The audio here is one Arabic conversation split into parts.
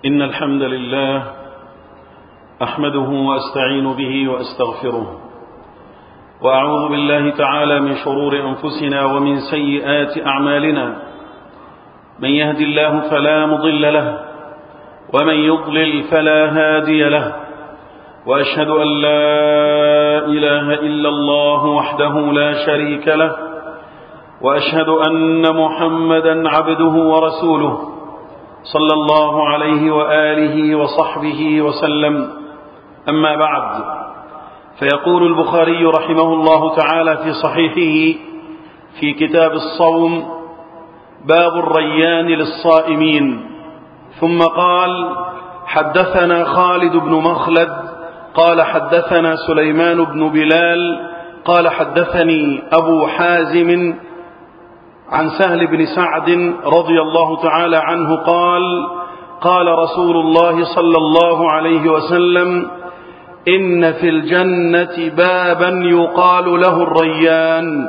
إن الحمد لله أحمده وأستعين به وأستغفره، وأعوذ بالله تعالى من شرور أنفسنا ومن سيئات أعمالنا. من يهد الله فلا مضل له، ومن يضلل فلا هادي له، وأشهد أن لا إله إلا الله وحده لا شريك له، وأشهد أن محمدا عبده ورسوله صلى الله عليه وآله وصحبه وسلم. أما بعد، فيقول البخاري رحمه الله تعالى في صحيحه في كتاب الصوم: باب الريان للصائمين. ثم قال: حدثنا خالد بن مخلد قال حدثنا سليمان بن بلال قال حدثني أبو حازم عن سهل بن سعد رضي الله تعالى عنه قال: قال رسول الله صلى الله عليه وسلم: إن في الجنة بابا يقال له الريان،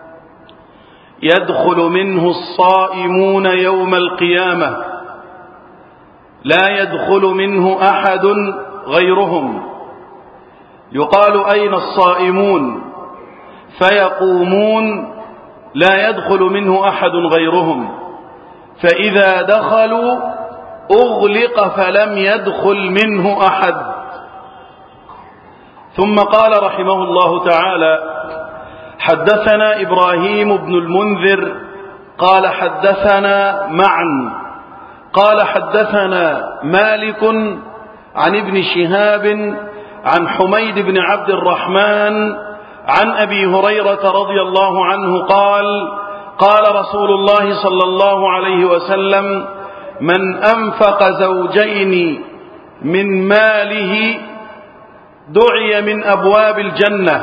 يدخل منه الصائمون يوم القيامة، لا يدخل منه أحد غيرهم. يقال: أين الصائمون؟ فيقومون: لا يدخل منه أحد غيرهم. فإذا دخلوا أغلق فلم يدخل منه أحد. ثم قال رحمه الله تعالى: حدثنا إبراهيم بن المنذر قال حدثنا معا قال حدثنا مالك عن ابن شهاب عن حميد بن عبد الرحمن عن أبي هريرة رضي الله عنه قال: قال رسول الله صلى الله عليه وسلم: من أنفق زوجين من ماله دعي من أبواب الجنة،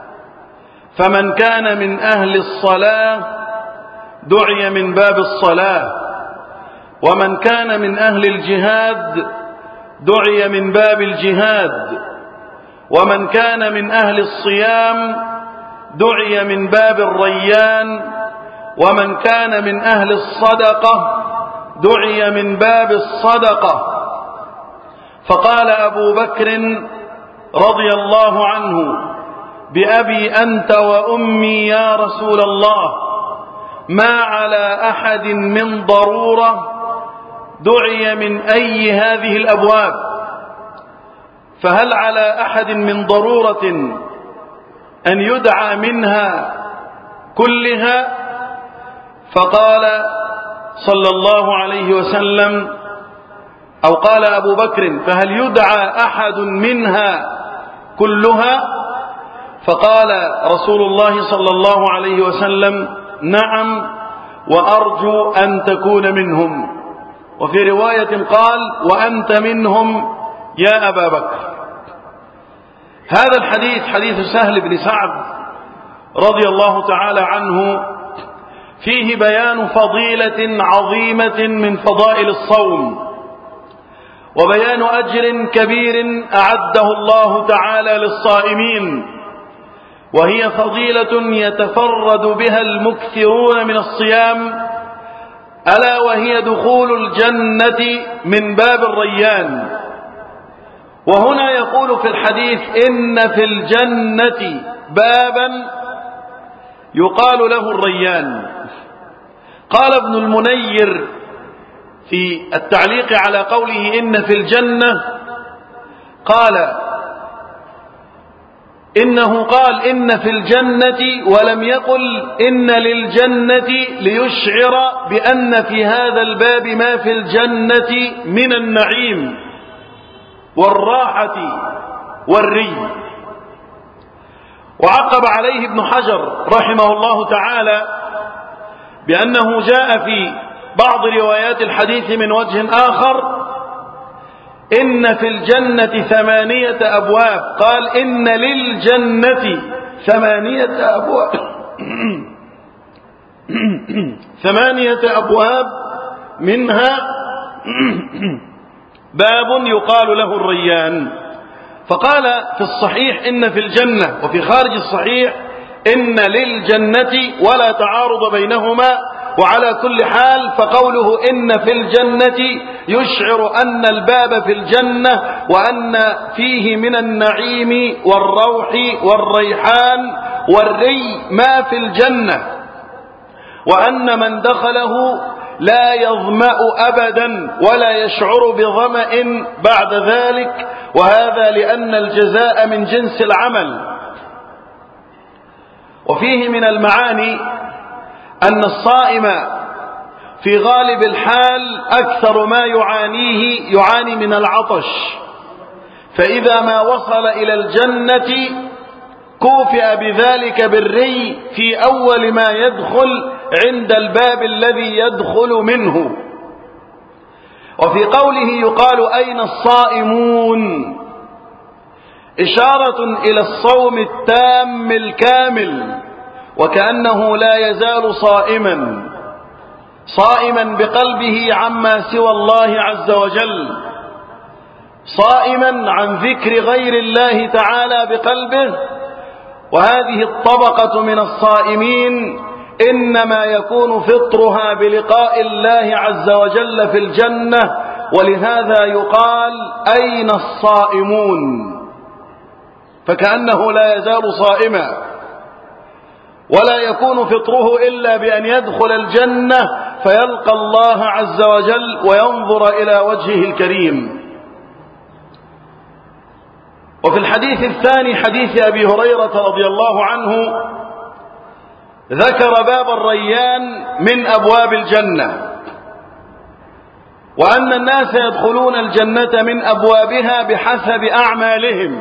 فمن كان من أهل الصلاة دعي من باب الصلاة، ومن كان من أهل الجهاد دعي من باب الجهاد، ومن كان من أهل الصيام دعي من باب الريان، ومن كان من أهل الصدقة دعي من باب الصدقة. فقال أبو بكر رضي الله عنه: بأبي أنت وأمي يا رسول الله، ما على أحد من ضرورة دعي من أي هذه الأبواب؟ فهل على أحد من ضرورة أن يدعى منها كلها؟ فقال صلى الله عليه وسلم، أو قال أبو بكر: فهل يدعى أحد منها كلها؟ فقال رسول الله صلى الله عليه وسلم: نعم، وأرجو أن تكون منهم. وفي رواية قال: وأنت منهم يا أبا بكر. هذا الحديث حديث سهل بن سعد رضي الله تعالى عنه، فيه بيان فضيلة عظيمة من فضائل الصوم، وبيان أجر كبير أعده الله تعالى للصائمين، وهي فضيلة يتفرد بها المكثرون من الصيام، ألا وهي دخول الجنة من باب الريان. وهنا يقول في الحديث: إن في الجنة بابا يقال له الريان. قال ابن المنير في التعليق على قوله إن في الجنة، قال إنه قال إن في الجنة، ولم يقل إن للجنة، ليشعر بأن في هذا الباب ما في الجنة من النعيم والراحة والري. وعقب عليه ابن حجر رحمه الله تعالى بأنه جاء في بعض روايات الحديث من وجه آخر: إن في الجنة 8 أبواب. قال: إن للجنة 8 أبواب 8 أبواب، منها باب يقال له الريان. فقال في الصحيح إن في الجنة، وفي خارج الصحيح إن للجنة، ولا تعارض بينهما، وعلى كل حال فقوله إن في الجنة يشعر أن الباب في الجنة، وأن فيه من النعيم والروح والريحان والري ما في الجنة، وأن من دخله لا يظمأ أبدا ولا يشعر بظمأ بعد ذلك، وهذا لأن الجزاء من جنس العمل. وفيه من المعاني أن الصائم في غالب الحال أكثر ما يعاني من العطش، فإذا ما وصل إلى الجنة كوفئ بذلك بالري في أول ما يدخل عند الباب الذي يدخل منه. وفي قوله يقال أين الصائمون إشارة إلى الصوم التام الكامل، وكأنه لا يزال صائما بقلبه عما سوى الله عز وجل، صائما عن ذكر غير الله تعالى بقلبه. وهذه الطبقة من الصائمين إنما يكون فطرها بلقاء الله عز وجل في الجنة، ولهذا يقال أين الصائمون، فكأنه لا يزال صائما، ولا يكون فطره إلا بأن يدخل الجنة فيلقى الله عز وجل وينظر إلى وجهه الكريم. وفي الحديث الثاني حديث أبي هريرة رضي الله عنه ذكر باب الريان من أبواب الجنة، وأن الناس يدخلون الجنة من أبوابها بحسب أعمالهم،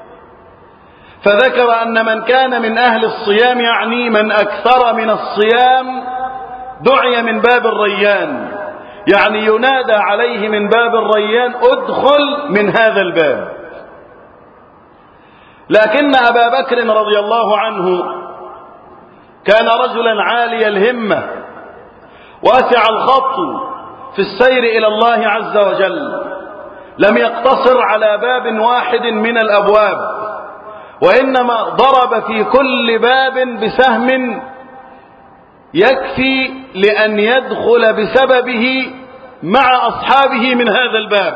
فذكر أن من كان من أهل الصيام يعني من أكثر من الصيام دعي من باب الريان، يعني ينادى عليه من باب الريان ادخل من هذا الباب. لكن أبا بكر رضي الله عنه كان رجلا عالي الهمة واسع الخط في السير إلى الله عز وجل، لم يقتصر على باب واحد من الأبواب، وإنما ضرب في كل باب بسهم يكفي لأن يدخل بسببه مع أصحابه من هذا الباب.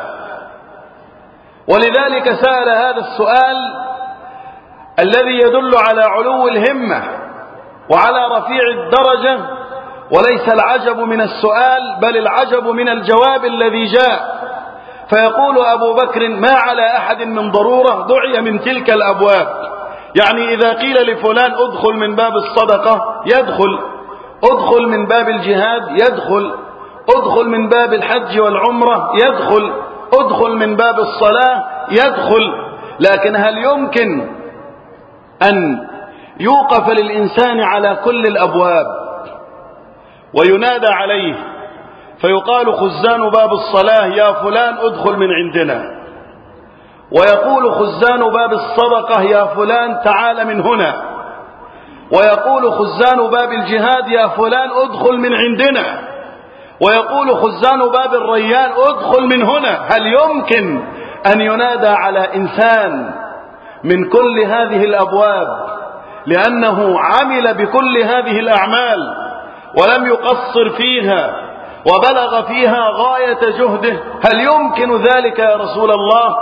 ولذلك سأل هذا السؤال الذي يدل على علو الهمة وعلى رفيع الدرجة، وليس العجب من السؤال بل العجب من الجواب الذي جاء. فيقول أبو بكر ما على أحد من ضرورة دعي من تلك الأبواب، يعني إذا قيل لفلان ادخل من باب الصدقة يدخل، ادخل من باب الجهاد يدخل، ادخل من باب الحج والعمرة يدخل، ادخل من باب الصلاة يدخل. لكن هل يمكن أن يوقف للإنسان على كل الأبواب وينادى عليه فيقال خزان باب الصلاة يا فلان ادخل من عندنا، ويقول خزان باب الصدقة يا فلان تعال من هنا، ويقول خزان باب الجهاد يا فلان ادخل من عندنا، ويقول خزان باب الريان ادخل من هنا؟ هل يمكن أن ينادى على إنسان من كل هذه الأبواب لأنه عمل بكل هذه الأعمال ولم يقصر فيها وبلغ فيها غاية جهده؟ هل يمكن ذلك يا رسول الله؟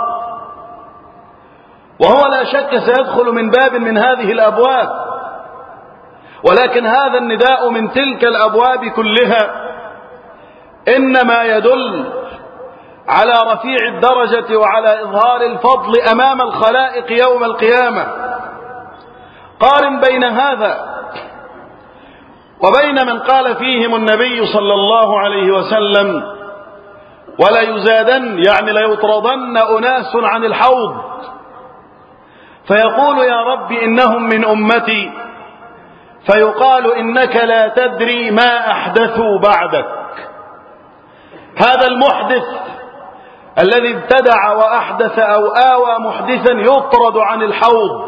وهو لا شك سيدخل من باب من هذه الأبواب، ولكن هذا النداء من تلك الأبواب كلها إنما يدل على رفيع الدرجة وعلى إظهار الفضل أمام الخلائق يوم القيامة. قارن بين هذا وبين من قال فيهم النبي صلى الله عليه وسلم ولا يزادن، يعني لا يطردن أناس عن الحوض، فيقول يا رب إنهم من أمتي، فيقال إنك لا تدري ما أحدثوا بعدك. هذا المحدث الذي ابتدع وأحدث أو آوى محدثا يطرد عن الحوض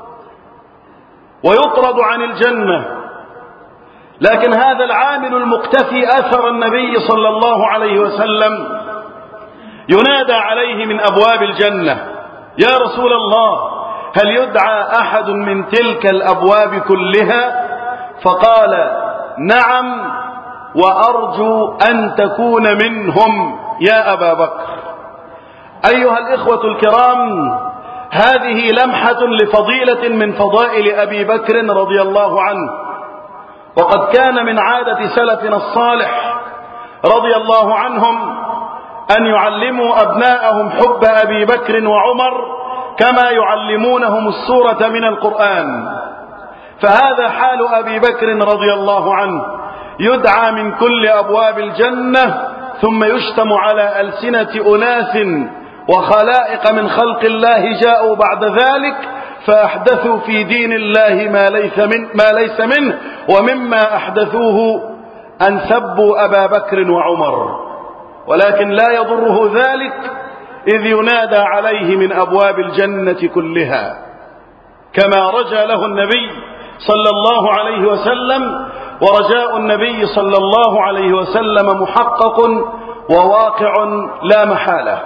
ويطرد عن الجنة، لكن هذا العامل المقتفي أثر النبي صلى الله عليه وسلم ينادى عليه من أبواب الجنة يا رسول الله هل يدعى أحد من تلك الأبواب كلها؟ فقال نعم وأرجو أن تكون منهم يا أبا بكر. أيها الإخوة الكرام، هذه لمحة لفضيلة من فضائل أبي بكر رضي الله عنه. وقد كان من عادة سلفنا الصالح رضي الله عنهم أن يعلموا أبناءهم حب أبي بكر وعمر كما يعلمونهم السورة من القرآن. فهذا حال أبي بكر رضي الله عنه، يدعى من كل أبواب الجنة ثم يشتم على ألسنة أناس وخلائق من خلق الله جاءوا بعد ذلك فأحدثوا في دين الله ما ليس منه، ومما أحدثوه أن سبوا أبا بكر وعمر، ولكن لا يضره ذلك إذ ينادى عليه من أبواب الجنة كلها كما رجى له النبي صلى الله عليه وسلم. ورجاء النبي صلى الله عليه وسلم محقق وواقع لا محالة،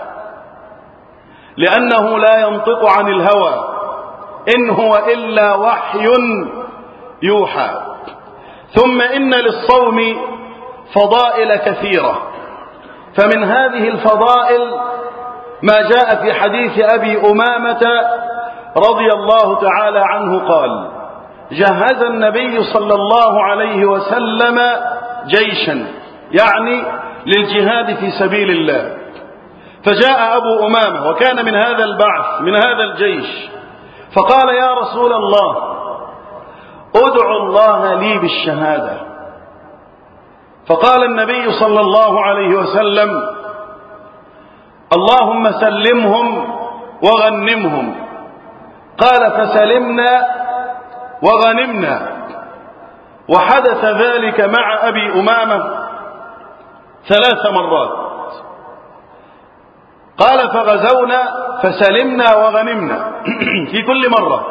لأنه لا ينطق عن الهوى إن هو إلا وحي يوحى. ثم إن للصوم فضائل كثيرة، فمن هذه الفضائل ما جاء في حديث أبي أمامة رضي الله تعالى عنه قال: جهز النبي صلى الله عليه وسلم جيشا، يعني للجهاد في سبيل الله، فجاء أبو أمامة وكان من هذا البعث من هذا الجيش، فقال: يا رسول الله ادعو الله لي بالشهادة. فقال النبي صلى الله عليه وسلم: اللهم سلمهم وغنمهم. قال: فسلمنا وغنمنا. وحدث ذلك مع أبي أمامة 3 مرات. قال: فغزونا فسلمنا وغنمنا في كل مرة.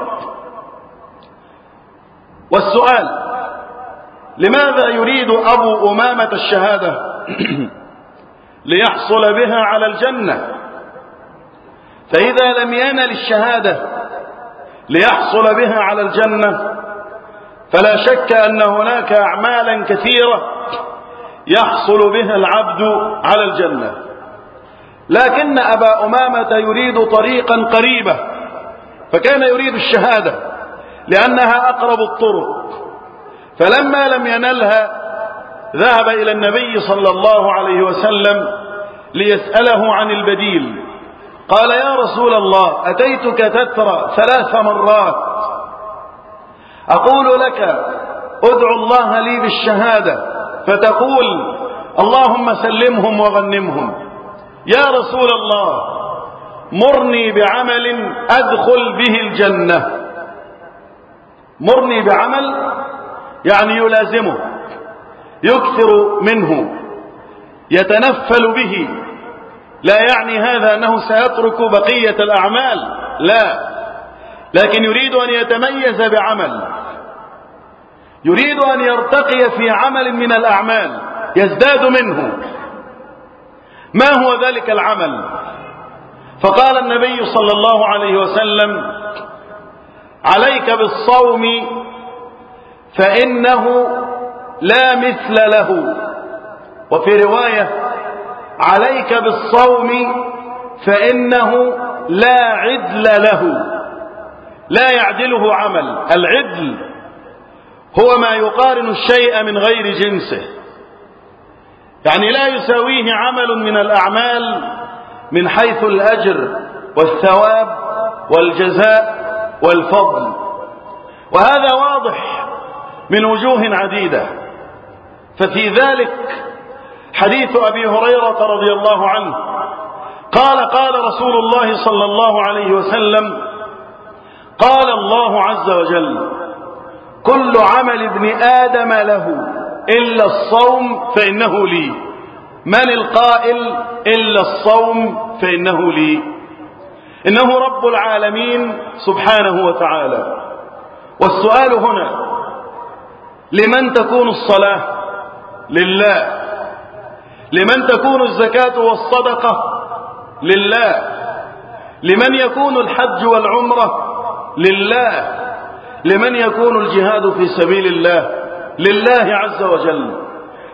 والسؤال: لماذا يريد أبو أمامة الشهادة؟ ليحصل بها على الجنة. فإذا لم ينل الشهادة ليحصل بها على الجنة فلا شك أن هناك أعمالا كثيرة يحصل بها العبد على الجنة، لكن أبا أمامة يريد طريقا قريبة، فكان يريد الشهادة لأنها أقرب الطرق. فلما لم ينلها ذهب إلى النبي صلى الله عليه وسلم ليسأله عن البديل. قال: يا رسول الله أتيتك تترى 3 مرات أقول لك ادعو الله لي بالشهادة فتقول اللهم سلمهم وغنمهم. يا رسول الله مرني بعمل أدخل به الجنة. مرني بعمل يعني يلازمه، يكثر منه، يتنفل به. لا يعني هذا أنه سيترك بقية الأعمال، لا، لكن يريد أن يتميز بعمل، يريد أن يرتقي في عمل من الأعمال يزداد منه. ما هو ذلك العمل؟ فقال النبي صلى الله عليه وسلم: عليك بالصوم فإنه لا مثل له. وفي رواية: عليك بالصوم فإنه لا عدل له. لا يعدله عمل. العدل هو ما يقارن الشيء من غير جنسه، يعني لا يساويه عمل من الأعمال من حيث الأجر والثواب والجزاء والفضل. وهذا واضح من وجوه عديدة. ففي ذلك حديث أبي هريرة رضي الله عنه قال: قال رسول الله صلى الله عليه وسلم: قال الله عز وجل: كل عمل ابن آدم له إلا الصوم فإنه لي. من القائل إلا الصوم فإنه لي؟ إنه رب العالمين سبحانه وتعالى. والسؤال هنا: لمن تكون الصلاة؟ لله. لمن تكون الزكاة والصدقة؟ لله. لمن يكون الحج والعمرة؟ لله. لمن يكون الجهاد في سبيل الله؟ لله عز وجل.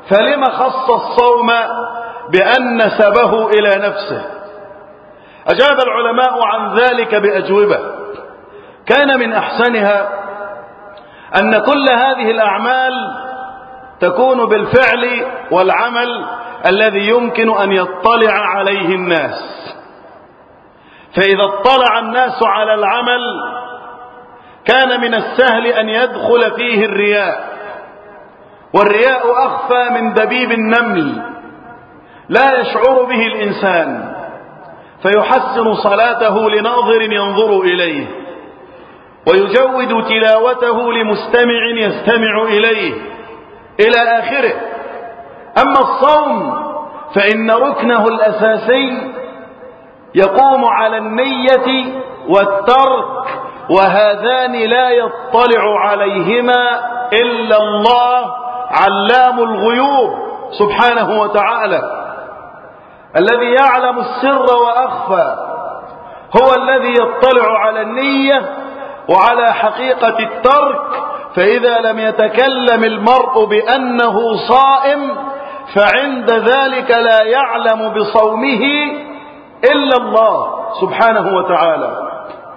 فلم خص الصوم بأن نسبه إلى نفسه؟ أجاب العلماء عن ذلك بأجوبة كان من أحسنها أن كل هذه الأعمال تكون بالفعل والعمل الذي يمكن أن يطلع عليه الناس، فإذا اطلع الناس على العمل كان من السهل أن يدخل فيه الرياء، والرياء أخفى من دبيب النمل لا يشعر به الإنسان، فيحسن صلاته لناظر ينظر إليه، ويجود تلاوته لمستمع يستمع إليه إلى آخره. أما الصوم فإن ركنه الأساسي يقوم على النية والترك، وهذان لا يطلع عليهما إلا الله علام الغيوب سبحانه وتعالى، الذي يعلم السر وأخفى، هو الذي يطلع على النية وعلى حقيقة الترك. فإذا لم يتكلم المرء بأنه صائم فعند ذلك لا يعلم بصومه إلا الله سبحانه وتعالى.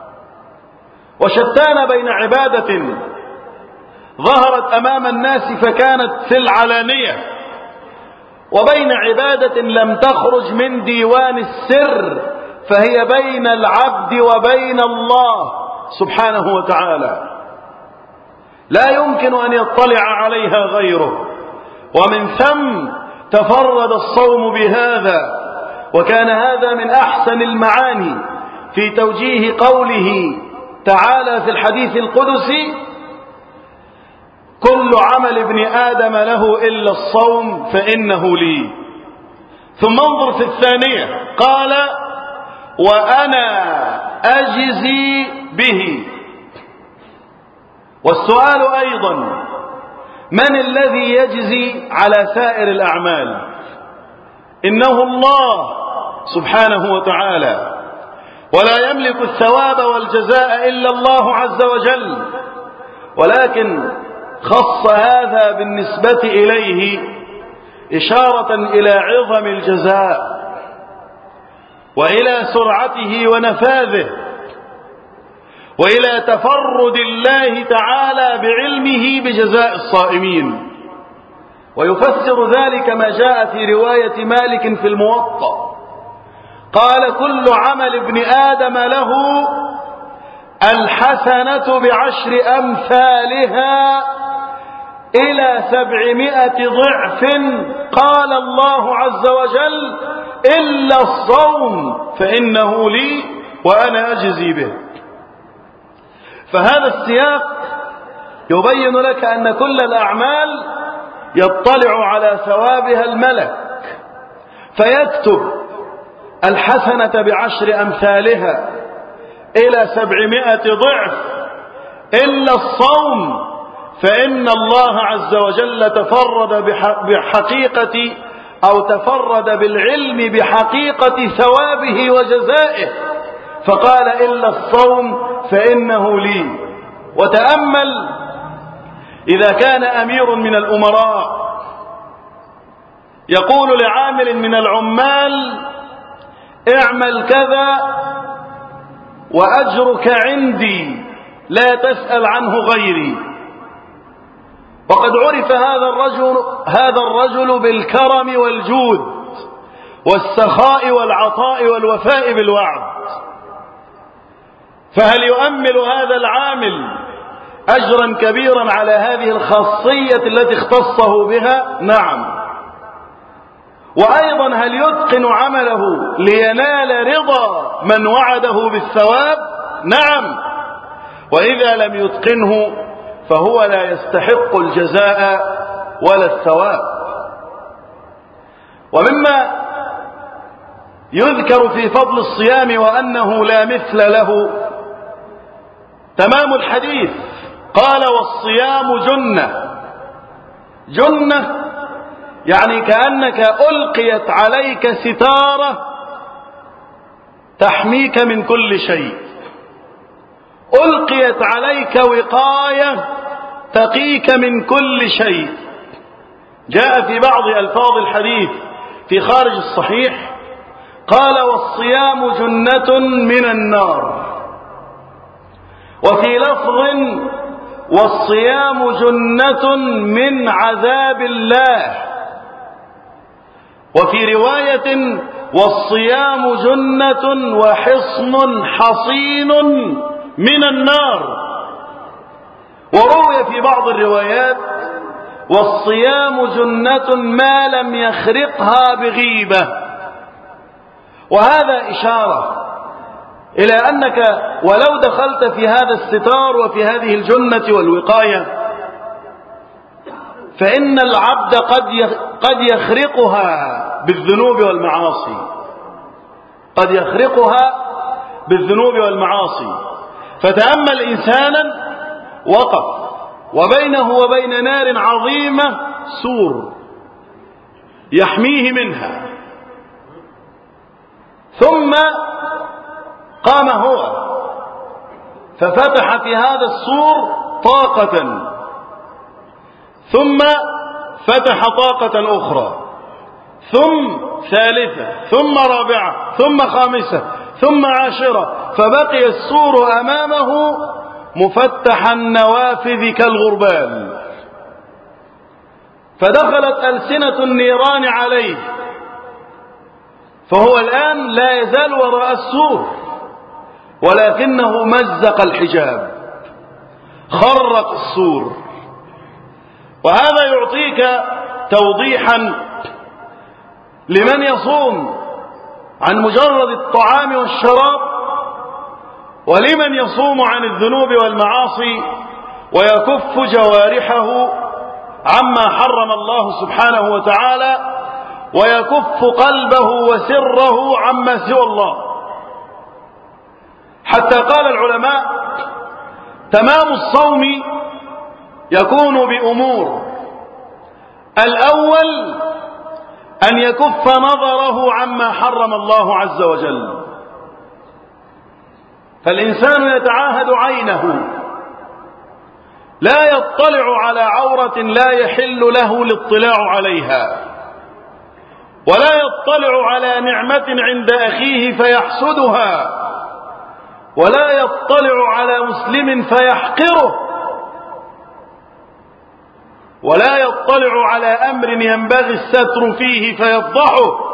وشتان بين عبادة ظهرت أمام الناس فكانت في العلانية، وبين عبادة لم تخرج من ديوان السر فهي بين العبد وبين الله سبحانه وتعالى، لا يمكن أن يطلع عليها غيره. ومن ثم تفرد الصوم بهذا، وكان هذا من أحسن المعاني في توجيه قوله تعالى في الحديث القدسي: كل عمل ابن آدم له إلا الصوم فإنه لي. ثم انظر في الثانية قال: وأنا أجزي به. والسؤال أيضا: من الذي يجزي على سائر الأعمال؟ إنه الله سبحانه وتعالى، ولا يملك الثواب والجزاء إلا الله عز وجل، ولكن خص هذا بالنسبة إليه إشارة إلى عظم الجزاء وإلى سرعته ونفاذه وإلى تفرد الله تعالى بعلمه بجزاء الصائمين. ويفسر ذلك ما جاء في رواية مالك في الموطأ قال: كل عمل ابن آدم له الحسنة بعشر أمثالها إلى 700 ضعف. قال الله عز وجل: إلا الصوم فإنه لي وأنا أجزي به. فهذا السياق يبين لك أن كل الأعمال يطلع على ثوابها الملك فيكتب الحسنة بعشر أمثالها إلى 700 ضعف، إلا الصوم فإن الله عز وجل تفرد بحقيقة أو تفرد بالعلم بحقيقة ثوابه وجزائه، فقال: إلا الصوم فإنه لي. وتأمل إذا كان أمير من الأمراء يقول لعامل من العمال: اعمل كذا وأجرك عندي لا تسأل عنه غيري، وقد عرف هذا الرجل بالكرم والجود والسخاء والعطاء والوفاء بالوعد، فهل يؤمل هذا العامل أجرا كبيرا على هذه الخاصية التي اختصه بها؟ نعم. وأيضا هل يتقن عمله لينال رضا من وعده بالثواب؟ نعم. وإذا لم يتقنه فهو لا يستحق الجزاء ولا الثواب. ومما يذكر في فضل الصيام وأنه لا مثل له تمام الحديث، قال: والصيام جنة. جنة يعني كأنك ألقيت عليك ستارة تحميك من كل شيء، ألقيت عليك وقاية تقيك من كل شيء. جاء في بعض ألفاظ الحديث في خارج الصحيح قال والصيام جنة من النار، وفي لفظ والصيام جنة من عذاب الله، وفي رواية والصيام جنة وحصن حصين من النار. وروي في بعض الروايات والصيام جنة ما لم يخرقها بغيبة. وهذا إشارة إلى أنك ولو دخلت في هذا الستار وفي هذه الجنة والوقاية فإن العبد قد يخرقها بالذنوب والمعاصي، قد يخرقها بالذنوب والمعاصي. فتأمل إنسانا وقف وبينه وبين نار عظيمة سور يحميه منها، ثم قام هو ففتح في هذا السور طاقة، ثم فتح طاقة أخرى، ثم ثالثة، ثم رابعة، ثم خامسة، ثم عاشرة، فبقي السور أمامه مفتح النوافذ كالغربال، فدخلت ألسنة النيران عليه، فهو الآن لا يزال وراء السور ولكنه مزق الحجاب، خرق السور. وهذا يعطيك توضيحا لمن يصوم عن مجرد الطعام والشراب، ولمن يصوم عن الذنوب والمعاصي ويكف جوارحه عما حرم الله سبحانه وتعالى، ويكف قلبه وسره عما سوى الله. حتى قال العلماء تمام الصوم يكون بأمور: الأول أن يكف نظره عما حرم الله عز وجل، فالإنسان يتعاهد عينه، لا يطلع على عورة لا يحل له الاطلاع عليها، ولا يطلع على نعمة عند أخيه فيحسدها، ولا يطلع على مسلم فيحقره، ولا يطلع على أمر ينبغي الستر فيه فيفضحه.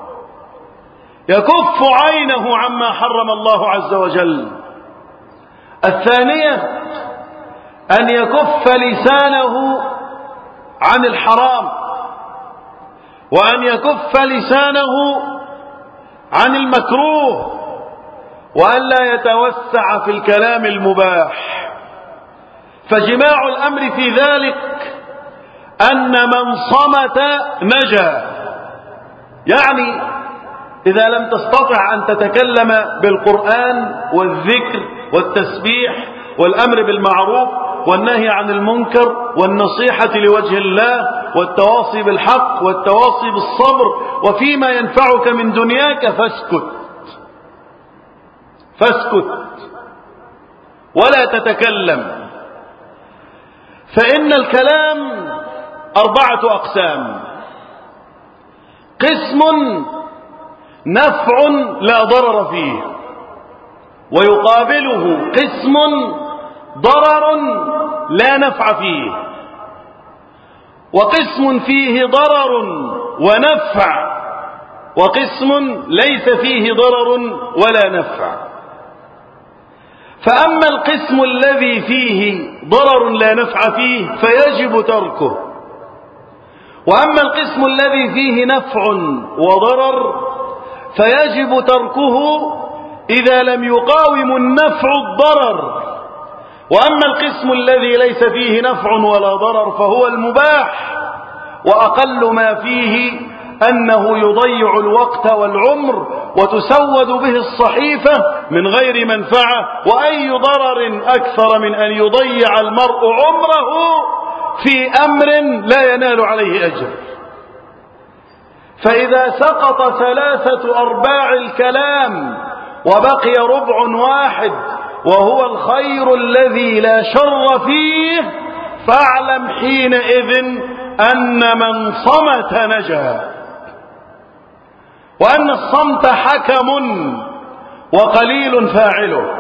يكف عينه عما حرم الله عز وجل. الثانية أن يكف لسانه عن الحرام، وأن يكف لسانه عن المكروه، وأن لا يتوسع في الكلام المباح. فجماع الأمر في ذلك أن من صمت نجا. يعني إذا لم تستطع أن تتكلم بالقرآن والذكر والتسبيح والأمر بالمعروف والنهي عن المنكر والنصيحة لوجه الله والتواصي بالحق والتواصي بالصبر وفيما ينفعك من دنياك، فاسكت ولا تتكلم. فإن الكلام 4 أقسام: قسم نفع لا ضرر فيه، ويقابله قسم ضرر لا نفع فيه، وقسم فيه ضرر ونفع، وقسم ليس فيه ضرر ولا نفع. فأما القسم الذي فيه ضرر لا نفع فيه فيجب تركه، وأما القسم الذي فيه نفع وضرر فيجب تركه إذا لم يقاوم النفع الضرر. وأما القسم الذي ليس فيه نفع ولا ضرر فهو المباح، وأقل ما فيه أنه يضيع الوقت والعمر وتسود به الصحيفة من غير منفعة. وأي ضرر أكثر من أن يضيع المرء عمره في أمر لا ينال عليه أجر؟ فإذا سقط 3/4 الكلام وبقي ربع واحد وهو الخير الذي لا شر فيه، فاعلم حينئذ أن من صمت نجا، وأن الصمت حكم وقليل فاعله.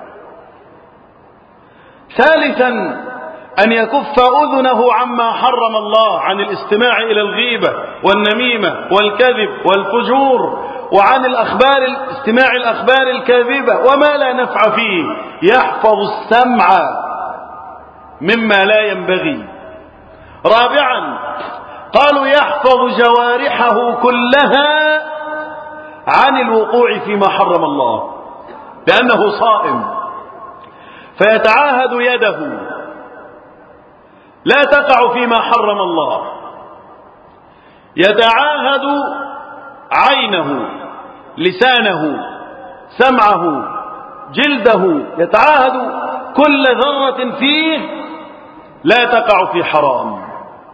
ثالثا أن يكف أذنه عما حرم الله، عن الاستماع إلى الغيبة والنميمة والكذب والفجور، وعن استماع الأخبار الكاذبة وما لا نفع فيه. يحفظ السمع مما لا ينبغي. رابعا قالوا يحفظ جوارحه كلها عن الوقوع فيما حرم الله، لأنه صائم، فيتعاهد يده لا تقع فيما حرم الله، يتعاهد عينه، لسانه، سمعه، جلده، يتعاهد كل ذرة فيه لا تقع في حرام.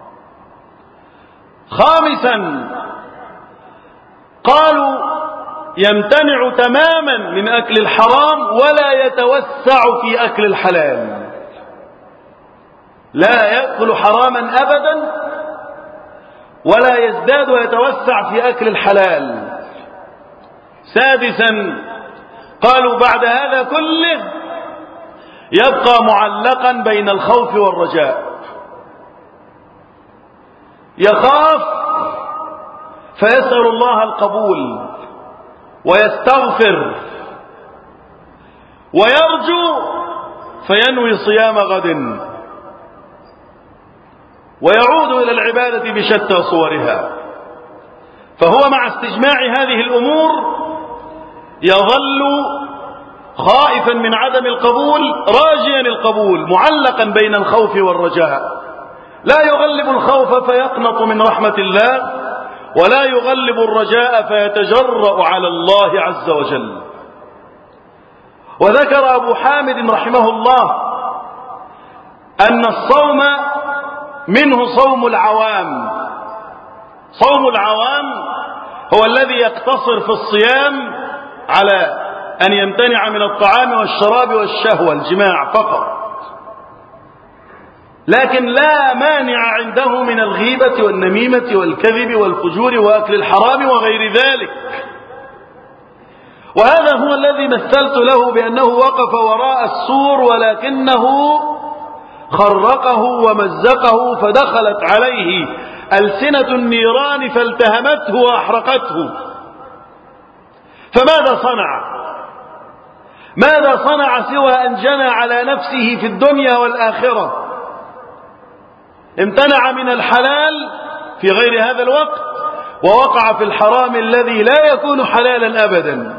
خامسا قالوا يمتنع تماما من أكل الحرام ولا يتوسع في أكل الحلال، لا يأكل حراما أبدا ولا يزداد ويتوسع في أكل الحلال. سادسا قالوا بعد هذا كله يبقى معلقا بين الخوف والرجاء، يخاف فيسأل الله القبول ويستغفر، ويرجو فينوي صيام غد، ويعود إلى العبادة بشتى صورها. فهو مع استجماع هذه الأمور يظل خائفا من عدم القبول، راجيا القبول، معلقا بين الخوف والرجاء، لا يغلب الخوف فيقنط من رحمة الله، ولا يغلب الرجاء فيتجرأ على الله عز وجل. وذكر أبو حامد رحمه الله أن الصوم منه صوم العوام. صوم العوام هو الذي يقتصر في الصيام على أن يمتنع من الطعام والشراب والشهوة، الجماع فقط، لكن لا مانع عنده من الغيبة والنميمة والكذب والفجور وأكل الحرام وغير ذلك. وهذا هو الذي مثلت له بأنه وقف وراء السور ولكنه خرقه ومزقه، فدخلت عليه ألسنة النيران فالتهمته وأحرقته. فماذا صنع؟ ماذا صنع سوى أن جنى على نفسه في الدنيا والآخرة؟ امتنع من الحلال في غير هذا الوقت، ووقع في الحرام الذي لا يكون حلالا أبدا.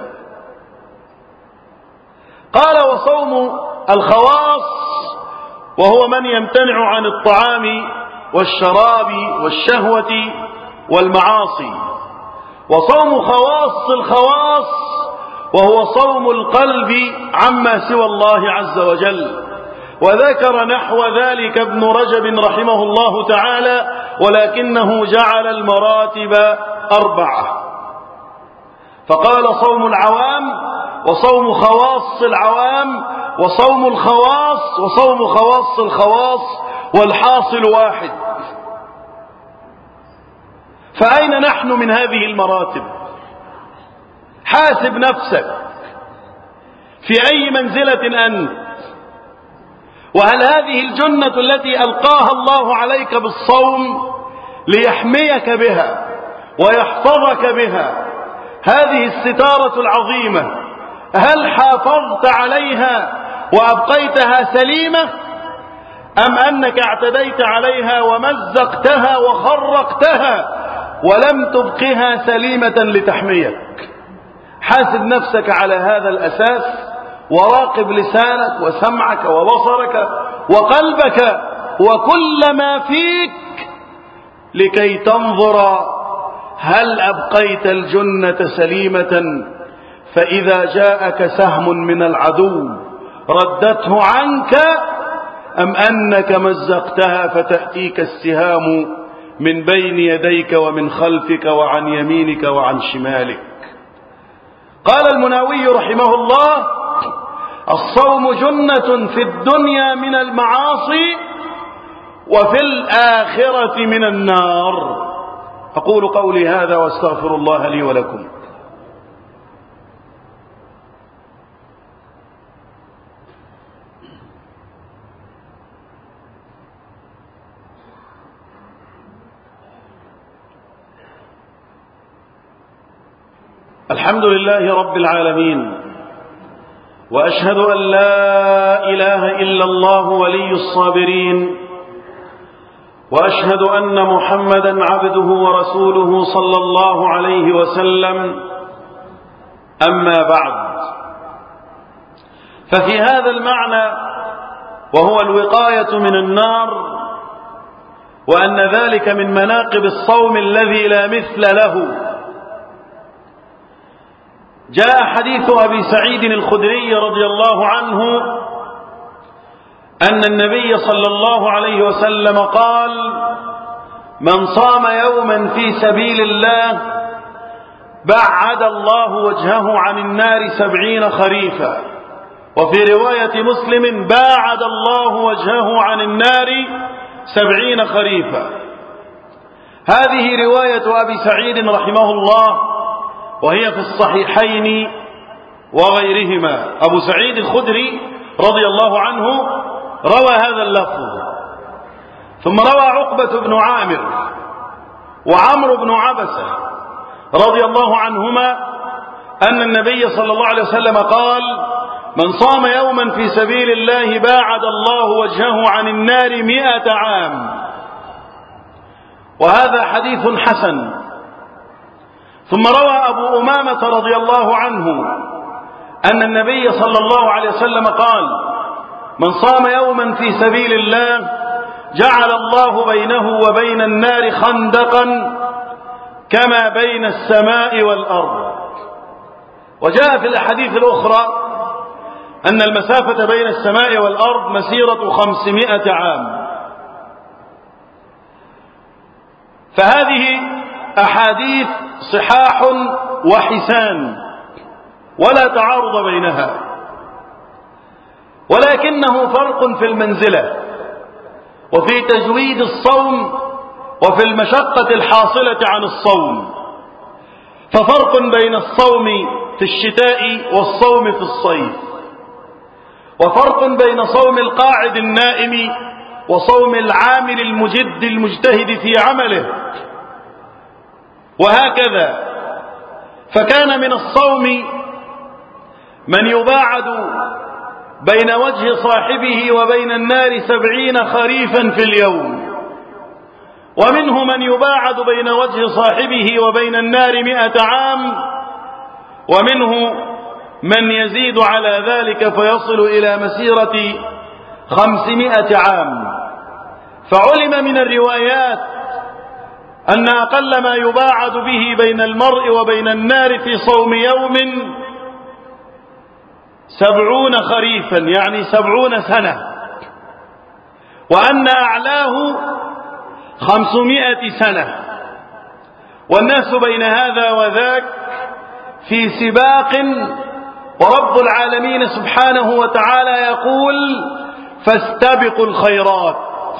قال وصوم الخواص، وهو من يمتنع عن الطعام والشراب والشهوة والمعاصي. وصوم خواص الخواص وهو صوم القلب عما سوى الله عز وجل. وذكر نحو ذلك ابن رجب رحمه الله تعالى، ولكنه جعل المراتب 4، فقال صوم العوام وصوم خواص العوام وصوم الخواص وصوم خواص الخواص، والحاصل واحد. فأين نحن من هذه المراتب؟ حاسب نفسك، في أي منزلة أنت؟ وهل هذه الجنة التي ألقاها الله عليك بالصوم ليحميك بها ويحفظك بها، هذه الستارة العظيمة، هل حافظت عليها وأبقيتها سليمة، أم أنك اعتديت عليها ومزقتها وخرقتها ولم تبقها سليمة لتحميك؟ حاسب نفسك على هذا الأساس، وراقب لسانك وسمعك وبصرك وقلبك وكل ما فيك لكي تنظر هل أبقيت الجنة سليمة، فإذا جاءك سهم من العدو ردته عنك، أم أنك مزقتها فتأتيك السهام من بين يديك ومن خلفك وعن يمينك وعن شمالك. قال المناوي رحمه الله: الصوم جنة في الدنيا من المعاصي، وفي الآخرة من النار. أقول قولي هذا واستغفر الله لي ولكم. الحمد لله رب العالمين، وأشهد أن لا إله إلا الله ولي الصابرين، وأشهد أن محمدا عبده ورسوله صلى الله عليه وسلم. أما بعد، ففي هذا المعنى وهو الوقاية من النار، وأن ذلك من مناقب الصوم الذي لا مثل له، جاء حديث أبي سعيد الخدري رضي الله عنه أن النبي صلى الله عليه وسلم قال: من صام يوما في سبيل الله بعد الله وجهه عن النار 70 خريفا. وفي رواية مسلم: باعد الله وجهه عن النار 70 خريفا. هذه رواية أبي سعيد رحمه الله، وهي في الصحيحين وغيرهما. أبو سعيد الخدري رضي الله عنه روى هذا اللفظ. ثم روى عقبة بن عامر وعمرو بن عبسة رضي الله عنهما أن النبي صلى الله عليه وسلم قال: من صام يوما في سبيل الله باعد الله وجهه عن النار 100 عام. وهذا حديث حسن. ثم روى أبو أمامة رضي الله عنه أن النبي صلى الله عليه وسلم قال: من صام يوما في سبيل الله جعل الله بينه وبين النار خندقا كما بين السماء والأرض. وجاء في الأحاديث الأخرى أن المسافة بين السماء والأرض مسيرة 500 عام. فهذه أحاديث صحاح وحسان ولا تعارض بينها، ولكنه فرق في المنزلة وفي تجويد الصوم وفي المشقة الحاصلة عن الصوم. ففرق بين الصوم في الشتاء والصوم في الصيف، وفرق بين صوم القاعد النائم وصوم العامل المجد المجتهد في عمله، وهكذا. فكان من الصوم من يباعد بين وجه صاحبه وبين النار 70 خريفا في اليوم، ومنه من يباعد بين وجه صاحبه وبين النار 100 عام، ومنه من يزيد على ذلك فيصل إلى مسيرة 500 عام. فعلم من الروايات أن أقل ما يباعد به بين المرء وبين النار في صوم يوم 70 خريفا، يعني 70 سنة، وأن أعلاه 500 سنة. والناس بين هذا وذاك في سباق، ورب العالمين سبحانه وتعالى يقول: فاستبقوا الخيرات،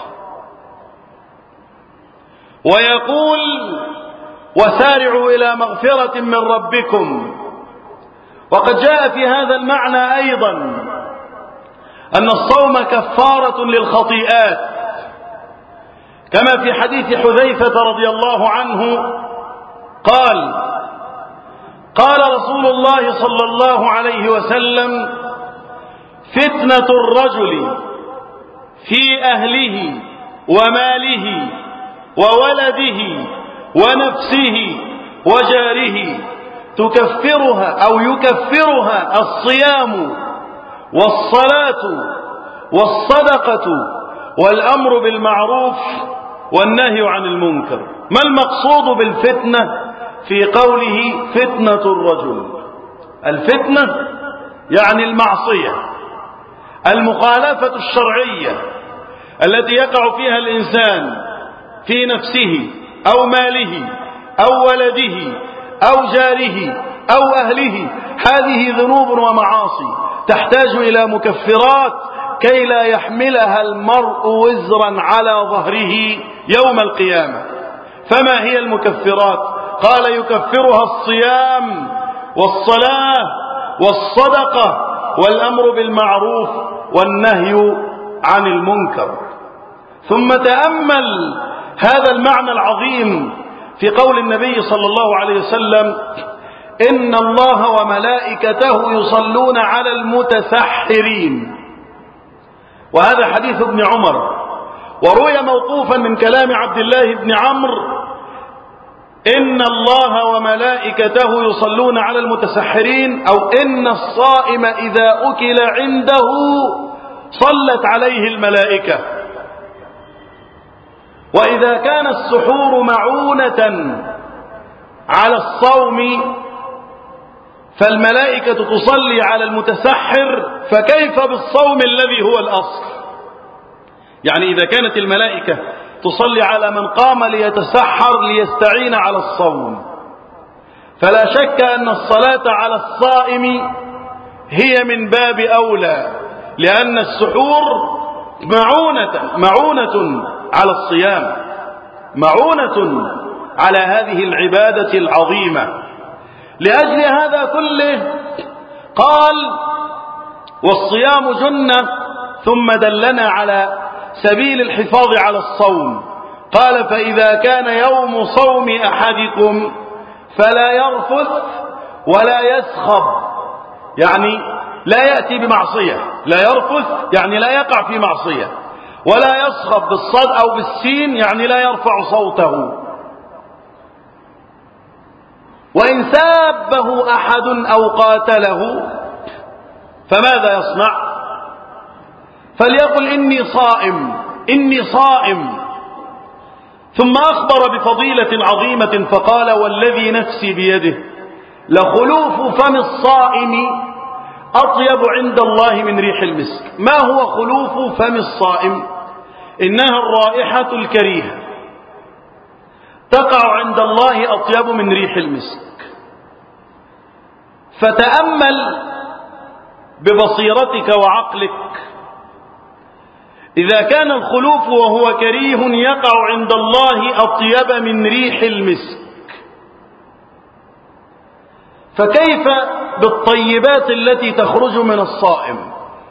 ويقول: وسارعوا إلى مغفرة من ربكم. وقد جاء في هذا المعنى أيضا أن الصوم كفارة للخطيئات، كما في حديث حذيفة رضي الله عنه قال: قال رسول الله صلى الله عليه وسلم: فتنة الرجل في أهله وماله وولده ونفسه وجاره تكفرها أو يكفرها الصيام والصلاة والصدقة والأمر بالمعروف والنهي عن المنكر. ما المقصود بالفتنة في قوله فتنة الرجل؟ الفتنة يعني المعصية، المخالفة الشرعية التي يقع فيها الإنسان في نفسه أو ماله أو ولده أو جاره أو أهله. هذه ذنوب ومعاصي تحتاج إلى مكفرات كي لا يحملها المرء وزرا على ظهره يوم القيامة. فما هي المكفرات؟ قال يكفرها الصيام والصلاة والصدقة والأمر بالمعروف والنهي عن المنكر. ثم تأمل هذا المعنى العظيم في قول النبي صلى الله عليه وسلم: إن الله وملائكته يصلون على المتسحرين. وهذا حديث ابن عمر، وروي موقوفا من كلام عبد الله بن عمرو: إن الله وملائكته يصلون على المتسحرين، أو إن الصائم إذا أكل عنده صلت عليه الملائكة. وإذا كان السحور معونة على الصوم فالملائكة تصلي على المتسحر، فكيف بالصوم الذي هو الأصل؟ يعني إذا كانت الملائكة تصلي على من قام ليتسحر ليستعين على الصوم، فلا شك أن الصلاة على الصائم هي من باب أولى، لأن السحور معونة على الصيام، معونة على هذه العبادة العظيمة. لأجل هذا كله قال: والصيام جنة، ثم دلنا على سبيل الحفاظ على الصوم. قال: فإذا كان يوم صوم أحدكم فلا يرفث ولا يسخب، يعني لا يأتي بمعصية. لا يرفث يعني لا يقع في معصية، ولا يسخب بالصاد أو بالسين يعني لا يرفع صوته. وإن سابه أحد أو قاتله فماذا يصنع؟ فليقل: إني صائم، إني صائم. ثم أخبر بفضيلة عظيمة فقال: والذي نفسي بيده لخلوف فم الصائم أطيب عند الله من ريح المسك. ما هو خلوف فم الصائم؟ إنها الرائحة الكريهة تقع عند الله أطيب من ريح المسك. فتأمل ببصيرتك وعقلك، إذا كان الخلوف وهو كريه يقع عند الله أطيب من ريح المسك، فكيف بالطيبات التي تخرج من الصائم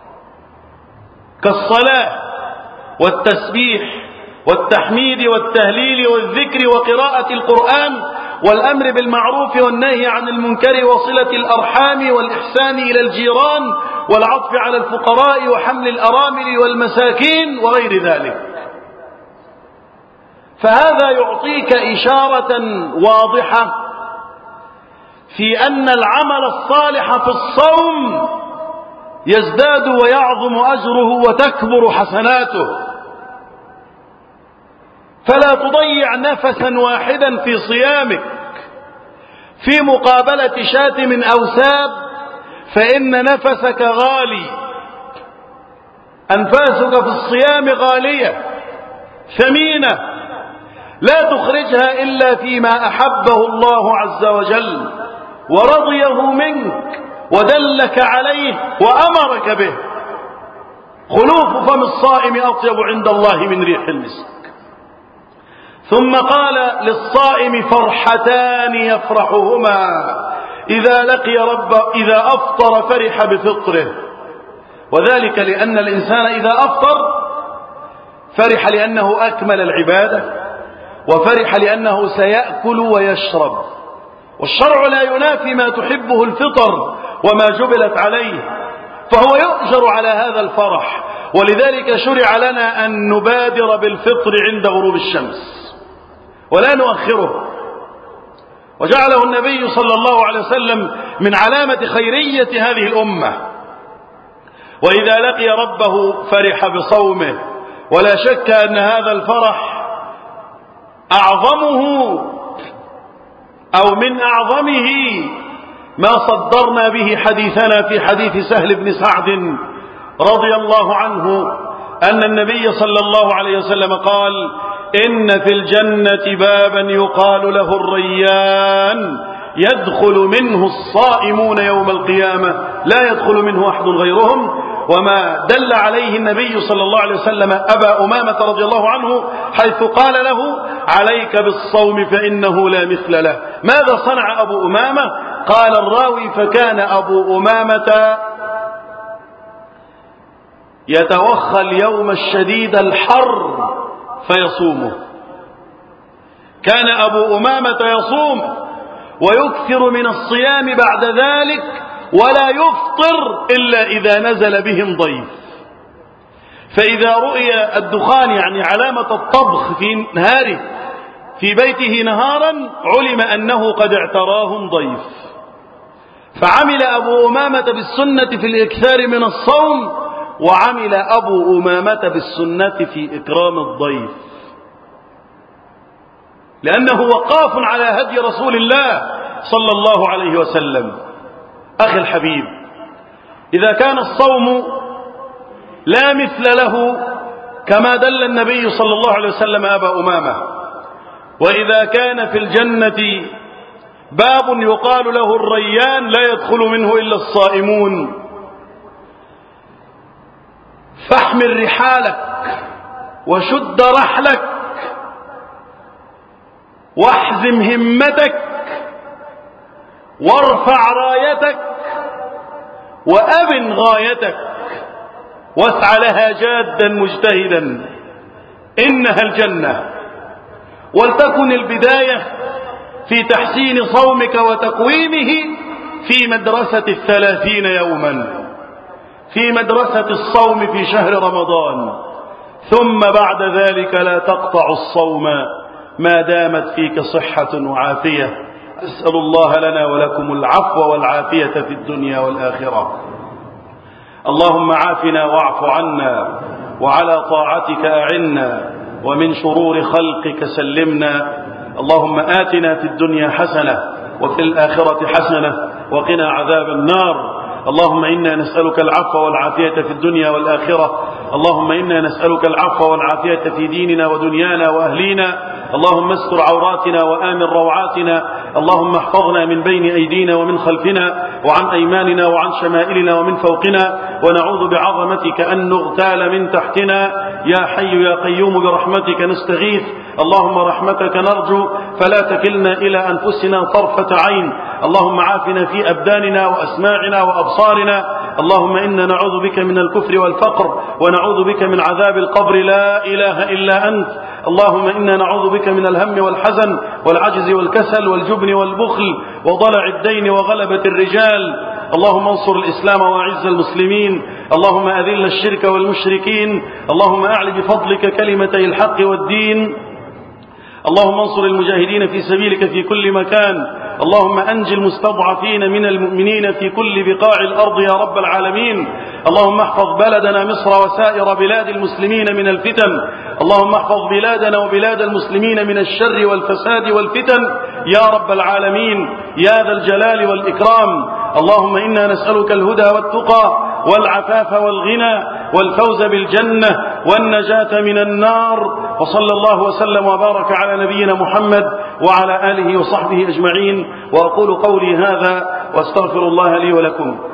كالصلاة والتسبيح والتحميد والتهليل والذكر وقراءة القرآن والأمر بالمعروف والنهي عن المنكر وصلة الأرحام والإحسان إلى الجيران والعطف على الفقراء وحمل الأرامل والمساكين وغير ذلك. فهذا يعطيك إشارة واضحة في أن العمل الصالح في الصوم يزداد ويعظم أجره وتكبر حسناته. فلا تضيع نفسا واحدا في صيامك في مقابلة شاتم أو ساب، فإن نفسك غالي، أنفاسك في الصيام غالية ثمينة، لا تخرجها إلا فيما أحبه الله عز وجل ورضيه منك ودلك عليه وأمرك به. خلوف فم الصائم أطيب عند الله من ريح المسك. ثم قال: للصائم فرحتان يفرحهما إذا لقي ربه، إذا أفطر فرح بفطره. وذلك لأن الإنسان إذا أفطر فرح لأنه أكمل العبادة، وفرح لأنه سيأكل ويشرب. والشرع لا ينافي ما تحبه الفطر وما جبلت عليه، فهو يؤجر على هذا الفرح. ولذلك شرع لنا أن نبادر بالفطر عند غروب الشمس ولا نؤخره. وجعله النبي صلى الله عليه وسلم من علامة خيرية هذه الأمة. وإذا لقي ربه فرح بصومه. ولا شك أن هذا الفرح أعظمه أو من أعظمه ما صدرنا به حديثنا في حديث سهل بن سعد رضي الله عنه أن النبي صلى الله عليه وسلم قال: إن في الجنة بابا يقال له الريان يدخل منه الصائمون يوم القيامة لا يدخل منه أحد غيرهم، وما دل عليه النبي صلى الله عليه وسلم أبا أمامة رضي الله عنه حيث قال له عليك بالصوم فإنه لا مثل له. ماذا صنع أبو أمامة؟ قال الراوي فكان أبو أمامة يتوخى اليوم الشديد الحر فيصومه. كان أبو أمامة يصوم ويكثر من الصيام بعد ذلك ولا يفطر إلا إذا نزل بهم ضيف، فإذا رؤي الدخان يعني علامة الطبخ في نهاره في بيته نهارا علم أنه قد اعتراهم ضيف. فعمل أبو أمامة بالسنة في الإكثار من الصوم، وعمل أبو أمامة بالسنة في إكرام الضيف، لأنه وقاف على هدي رسول الله صلى الله عليه وسلم. أخي الحبيب، إذا كان الصوم لا مثل له كما دل النبي صلى الله عليه وسلم أبا أمامة، وإذا كان في الجنة باب يقال له الريان لا يدخل منه إلا الصائمون، فاحمل رحالك وشد رحلك واحزم همتك وارفع رايتك وأبن غايتك واسع لها جادا مجتهدا، إنها الجنة. ولتكن البداية في تحسين صومك وتقويمه في مدرسة 30 يوما، في مدرسة الصوم في شهر رمضان، ثم بعد ذلك لا تقطع الصوم ما دامت فيك صحة وعافية. أسأل الله لنا ولكم العفو والعافية في الدنيا والآخرة. اللهم عافنا واعف عنا، وعلى طاعتك أعنا، ومن شرور خلقك سلمنا. اللهم آتنا في الدنيا حسنة وفي الآخرة حسنة وقنا عذاب النار. اللهم إنا نسألك العفو والعافية في الدنيا والآخرة. اللهم إنا نسألك العفو والعافية في ديننا ودنيانا وأهلينا. اللهم استر عوراتنا وآمن روعاتنا. اللهم احفظنا من بين أيدينا ومن خلفنا وعن أيماننا وعن شمائلنا ومن فوقنا، ونعوذ بعظمتك أن نغتال من تحتنا. يا حي يا قيوم برحمتك نستغيث. اللهم رحمتك نرجو فلا تكلنا إلى أنفسنا طرفة عين. اللهم عافنا في أبداننا وأسماعنا وأبصارنا. اللهم إنا نعوذ بك من الكفر والفقر، ونعوذ بك من عذاب القبر لا إله إلا أنت. اللهم إنا نعوذ بك من الهم والحزن والعجز والكسل والجبن والبخل وضلع الدين وغلبة الرجال. اللهم انصر الإسلام وأعز المسلمين. اللهم أذل الشرك والمشركين. اللهم أعل بفضلك كلمتي الحق والدين. اللهم انصر المجاهدين في سبيلك في كل مكان. اللهم أنج المستضعفين من المؤمنين في كل بقاع الأرض يا رب العالمين. اللهم احفظ بلدنا مصر وسائر بلاد المسلمين من الفتن. اللهم احفظ بلادنا وبلاد المسلمين من الشر والفساد والفتن يا رب العالمين يا ذا الجلال والإكرام. اللهم إنا نسألك الهدى والتقى والعفاف والغنى والفوز بالجنة والنجاة من النار. وصلى الله وسلم وبارك على نبينا محمد وعلى آله وصحبه أجمعين. وأقول قولي هذا واستغفر الله لي ولكم.